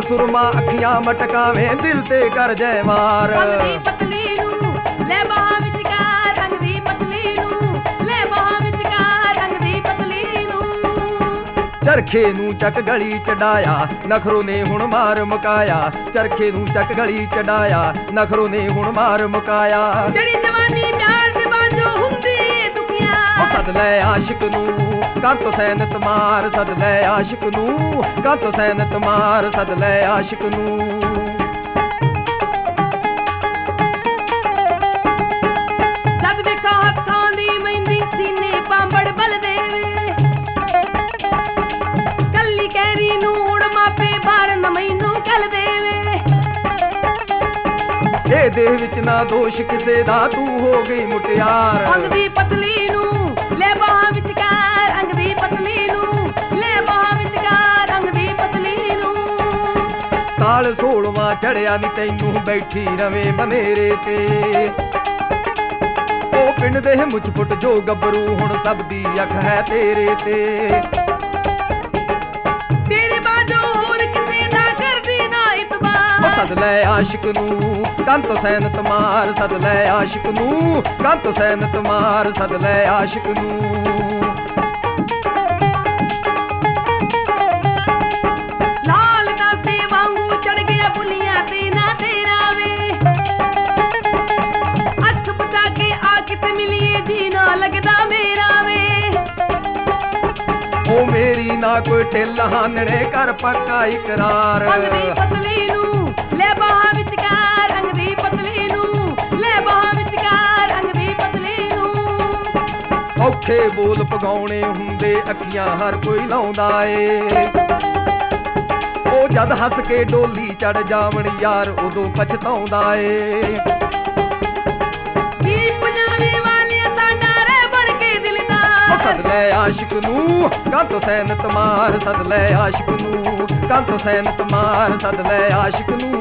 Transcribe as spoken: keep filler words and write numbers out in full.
ਸੁਰਮਾ ਅੱਖੀਆਂ ਮਟਕਾਵੇਂ ਦਿਲ ਤੇ ਕਰ ਜੈ ਮਾਰ। ਰੰਗ ਦੀ ਪਤਲੀ ਨੂੰ ਲੈ ਬਾਹਾਂ ਵਿਚਕਾਰ, ਰੰਗ ਦੀ ਪਤਲੀ ਨੂੰ ਲੈ ਬਾਹਾਂ ਵਿਚਕਾਰ, ਰੰਗ ਦੀ ਪਤਲੀ ਨੂੰ। ਚਰਖੇ ਨੂੰ ਚੱਕ ਗਲੀ ਚੜਾਇਆ ਨਖਰੋ ਨੇ ਹੁਣ ਮਾਰ ਮੁਕਾਇਆ, ਚਰਖੇ ਨੂੰ ਚੱਕ ਗਲੀ ਚੜਾਇਆ ਨਖਰੋ ਨੇ ਹੁਣ ਮਾਰ ਮੁਕਾਇਆ। ਜਿਹੜੀ ਜਵਾਨੀ ਪਿਆਰ ਦੇ ਬਾਝੋਂ ਹੁੰਦੀ ਏ ਦੁਖੀਆਂ, ਉਹ ਸੱਦ ਲੈ ਆਸ਼ਿਕ ਨੂੰ ਕੰਤ ਸੈਨਤ ਮਾਰ, ਸੱਦ ਲੈ ਆਸ਼ਿਕ ਨੂੰ ਕੰਤ ਸੈਨਤ ਮਾਰ, ਸੱਦ ਲੈ ਆਸ਼ਿਕ ਨੂੰ। ਜਦ ਵੇਖਾਂ ਹੱਥਾਂ ਦੀ ਮਹਿੰਦੀ ਸੀਨੇ ਪਾਂਬੜ ਬਲ ਦੇਵੇ, ਕੱਲੀ ਕਹਿਰੀ ਨੂੰ ਹੁਣ ਮਾਪੇ ਬਾਹਰ ਨ ਮੈਨੂੰ ਕੱਲ ਦੇਵੇ। ਇਹ ਦੇਹ ਵਿੱਚ ਨਾ ਦੋਸ਼ ਕਿਸੇ ਦਾ ਤੂੰ ਹੋ ਗਈ ਮੁਟਿਆਰ। ਰੰਗ ਦੀ ਪਤਲੀ ਨੂੰ ਲੈ ਬਾਹਾਂ ਵਿਚਕਾਰ, ਰੰਗ ਦੀ ਪਤਲੀ ਨੂੰ ਲੈ ਬਾਹਾਂ ਵਿਚਕਾਰ, ਰੰਗ ਦੀ ਪਤਲੀ ਨੂੰ। ਸਾਲ ਸੋਲਵਾਂ ਚੜਿਆ ਨੀ ਤੈਨੂੰ ਬੈਠੀ ਰਵੇਂ ਬਨੇਰੇ ਤੇ, ਉਹ ਪਿੰਡ ਦੇ ਮੁੱਛ ਫੁੱਟ ਜੋ ਗੱਭਰੂ ਹੁਣ ਸਭ ਦੀ ਅੱਖ ਹੈ ਤੇਰੇ ਤੇ। ਤੇਰੇ ਬਾਝੋਂ ਹੋਰ ਕਿਸੇ ਦਾ ਕਰਦੀ ਨਾ ਉਹ ਇਤਬਾਰ। ਸੱਦ ਲੈ ਆਸ਼ਿਕ ਨੂੰ ਕੰਤ ਸੈਨਤ ਮਾਰ, ਸੱਦ ਲੈ ਆਸ਼ਿਕ ਨੂੰ ਕੰਤ ਸੈਨਤ ਮਾਰ, ਸੱਦ ਲੈ ਆਸ਼ਿਕ ਨੂੰ। ਲਾਲ ਨਾਸੇ ਵਾਂਗੂ ਚੜ ਗਿਆ ਬੁੱਲੀਆਂ ਤੇ ਨਾ ਤੇਰਾ ਵੇ, ਅੱਖ ਬਚਾ ਕੇ ਆ ਕਿਤੇ ਮਿਲੀਏ ਜੀ ਨਾ ਲੱਗਦਾ ਮੇਰਾ ਵੇ। ਉਹ ਮੇਰੀ ਨਾ ਕੋਈ ਢਿੱਲ ਹਾਨਣੇ ਕਰ ਪੱਕਾ ਇਕਰਾਰ। ਰੰਗ ਦੀ ਪਤਲੀ ਨੂੰ ਲੈ ਬਾਹਾਂ ਵਿਚਕਾਰ, ਰੰਗ ਦੀ ਪਤਲੀ ਨੂੰ ਲੈ ਬਾਹਾਂ ਵਿਚਕਾਰ, ਰੰਗ ਦੀ ਪਤਲੀ ਨੂੰ। ਔਖੇ ਬੋਲ ਪਗਾਉਣੇ ਹੁੰਦੇ ਅੱਖੀਆਂ ਹਰ ਕੋਈ ਲਾਉਂਦਾ ਏ, ਉਹ ਜਦ ਹੱਸ ਕੇ ਡੋਲੀ ਚੜ ਜਾਵਣ ਯਾਰ ਉਦੋਂ ਪਛਤਾਉਂਦਾ ਏ। ਦੀਪ ਪੰਜਾਬੀ ਵਾਲਿਆਂ ਸਾਡਾ ਰਹਿ ਬਣ ਕੇ ਦਿਲ ਦਾ, ਉਹ ਸੱਦ ਲੈ ਆਸ਼ਿਕ ਨੂੰ ਕੰਤ ਸੈਨਤ ਮਾਰ, ਸੱਦ ਲੈ ਆਸ਼ਿਕ ਨੂੰ ਕੰਤ ਸੈਨਤ ਮਾਰ, ਸੱਦ ਲੈ ਆਸ਼ਿਕ ਨੂੰ।